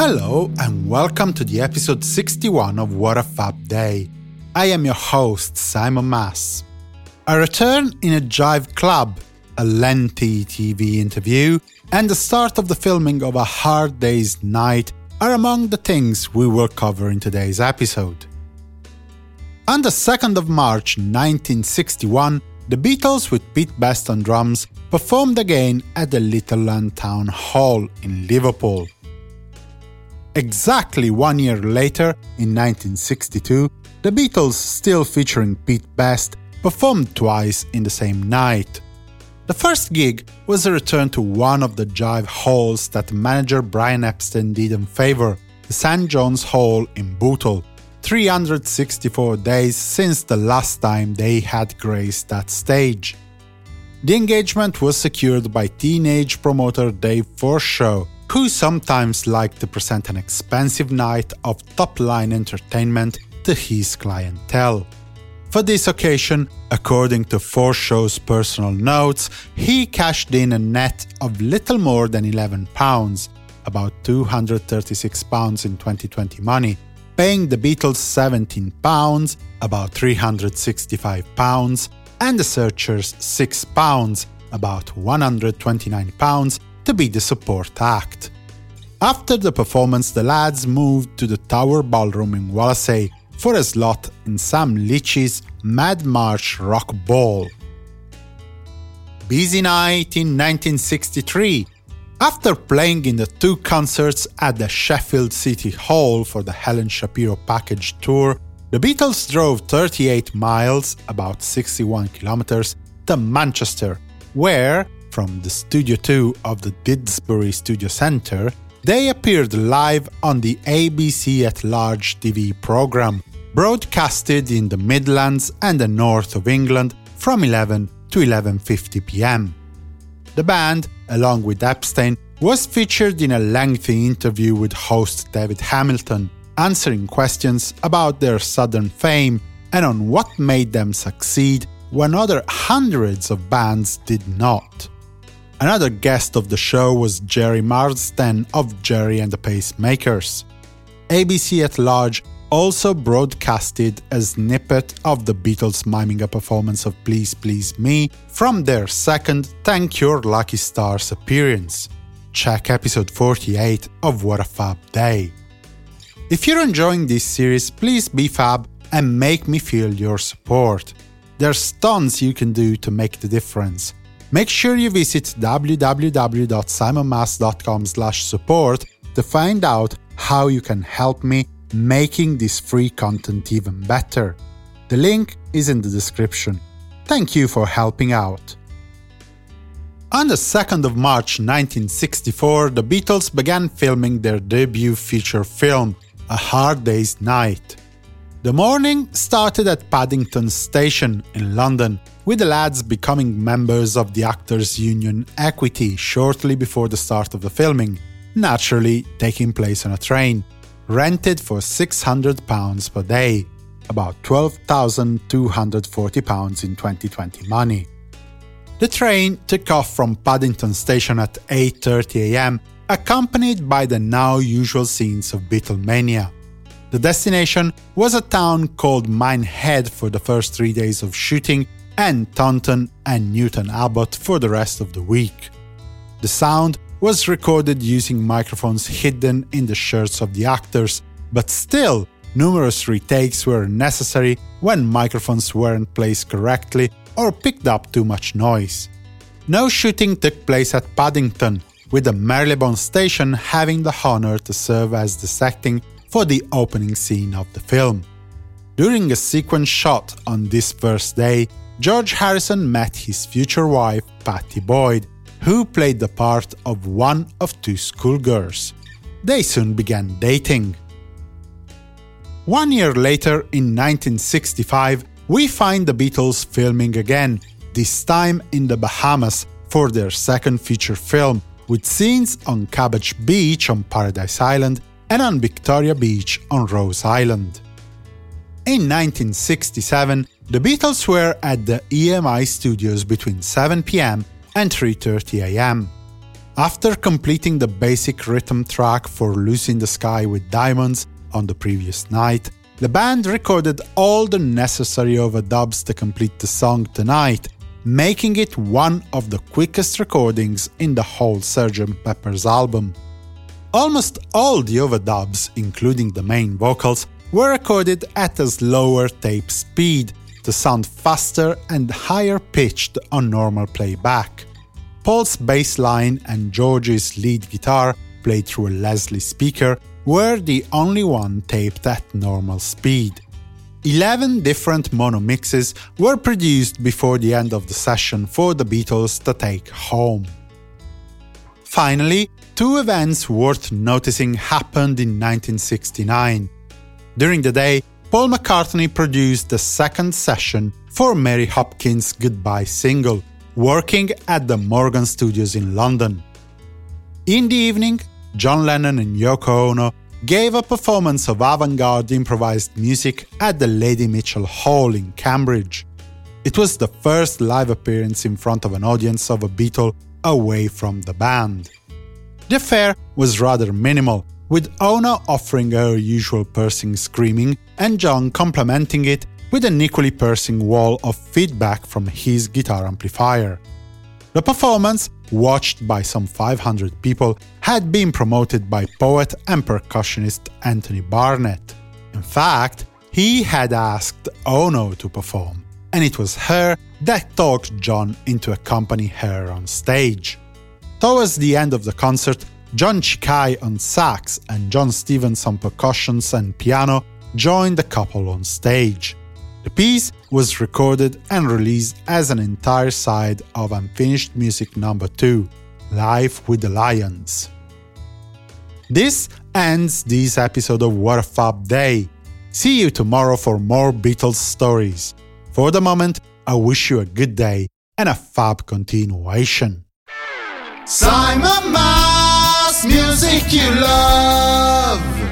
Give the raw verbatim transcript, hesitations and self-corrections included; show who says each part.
Speaker 1: Hello and welcome to the episode sixty-one of What a Fab Day. I am your host, Simon Mas. A return in a Jive Club, a lengthy T V interview, and the start of the filming of A Hard Day's Night are among the things we will cover in today's episode. On the second of March nineteen sixty-one, the Beatles with Pete Best on drums performed again at the Little Land Town Hall in Liverpool. Exactly one year later, in nineteen sixty-two, the Beatles, still featuring Pete Best, performed twice in the same night. The first gig was a return to one of the Jive halls that manager Brian Epstein did in favour, the Saint John's Hall in Bootle, three hundred sixty-four days since the last time they had graced that stage. The engagement was secured by teenage promoter Dave Forshaw, who sometimes liked to present an expensive night of top-line entertainment to his clientele. For this occasion, according to Forshaw's personal notes, he cashed in a net of little more than eleven pounds, about two hundred thirty-six pounds in twenty twenty money, paying the Beatles seventeen pounds, about three hundred sixty-five pounds, and the Searchers six pounds, about one hundred twenty-nine pounds, to be the support act. After the performance, the lads moved to the Tower Ballroom in Wallasey for a slot in Sam Leach's Mad March Rock Ball. Busy night in nineteen sixty-three. After playing in the two concerts at the Sheffield City Hall for the Helen Shapiro Package Tour, the Beatles drove thirty-eight miles, about sixty-one kilometers, to Manchester, where, from the Studio two of the Didsbury Studio Centre, they appeared live on the A B C at Large T V programme, broadcasted in the Midlands and the north of England from eleven to eleven fifty p m. The band, along with Epstein, was featured in a lengthy interview with host David Hamilton, answering questions about their sudden fame and on what made them succeed when other hundreds of bands did not. Another guest of the show was Jerry Marsden of Jerry and the Pacemakers. A B C at Large also broadcasted a snippet of the Beatles miming a performance of Please Please Me from their second Thank Your Lucky Stars appearance. Check episode forty-eight of What a Fab Day. If you're enjoying this series, please be fab and make me feel your support. There's tons you can do to make the difference. Make sure you visit w w w dot simon mas dot com slash support to find out how you can help me making this free content even better. The link is in the description. Thank you for helping out. On the second of March nineteen sixty-four, the Beatles began filming their debut feature film, A Hard Day's Night. The morning started at Paddington Station in London, with the lads becoming members of the Actors Union Equity shortly before the start of the filming, naturally taking place on a train, rented for six hundred pounds per day, about twelve thousand two hundred forty pounds in twenty twenty money. The train took off from Paddington Station at eight thirty a m, accompanied by the now usual scenes of Beatlemania. The destination was a town called Minehead for the first three days of shooting, and Taunton and Newton Abbot for the rest of the week. The sound was recorded using microphones hidden in the shirts of the actors, but still, numerous retakes were necessary when microphones weren't placed correctly or picked up too much noise. No shooting took place at Paddington, with the Marylebone Station having the honour to serve as the setting for the opening scene of the film. During a sequence shot on this first day, George Harrison met his future wife, Pattie Boyd, who played the part of one of two schoolgirls. They soon began dating. One year later, in nineteen sixty-five, we find the Beatles filming again, this time in the Bahamas, for their second feature film, with scenes on Cabbage Beach on Paradise Island and on Victoria Beach on Rose Island. In nineteen sixty-seven, the Beatles were at the E M I studios between seven p m and three thirty a m. After completing the basic rhythm track for Lucy in the Sky with Diamonds on the previous night, the band recorded all the necessary overdubs to complete the song tonight, making it one of the quickest recordings in the whole Sergeant Pepper's album. Almost all the overdubs, including the main vocals, were recorded at a slower tape speed to sound faster and higher pitched on normal playback. Paul's bass line and George's lead guitar, played through a Leslie speaker, were the only one taped at normal speed. Eleven different mono mixes were produced before the end of the session for the Beatles to take home. Finally, two events worth noticing happened in nineteen sixty-nine. During the day, Paul McCartney produced the second session for Mary Hopkins' Goodbye single, working at the Morgan Studios in London. In the evening, John Lennon and Yoko Ono gave a performance of avant-garde improvised music at the Lady Mitchell Hall in Cambridge. It was the first live appearance in front of an audience of a Beatle away from the band. The affair was rather minimal, with Ono offering her usual piercing screaming and John complementing it with an equally piercing wall of feedback from his guitar amplifier. The performance, watched by some five hundred people, had been promoted by poet and percussionist Anthony Barnett. In fact, he had asked Ono to perform, and it was her that talked John into accompanying her on stage. Towards the end of the concert, John Ciccai on sax and John Stevens on percussions and piano joined the couple on stage. The piece was recorded and released as an entire side of Unfinished Music number two, Live with the Lions. This ends this episode of What a Fab Day. See you tomorrow for more Beatles stories. For the moment, I wish you a good day and a fab continuation.
Speaker 2: Simon Mas, music you love.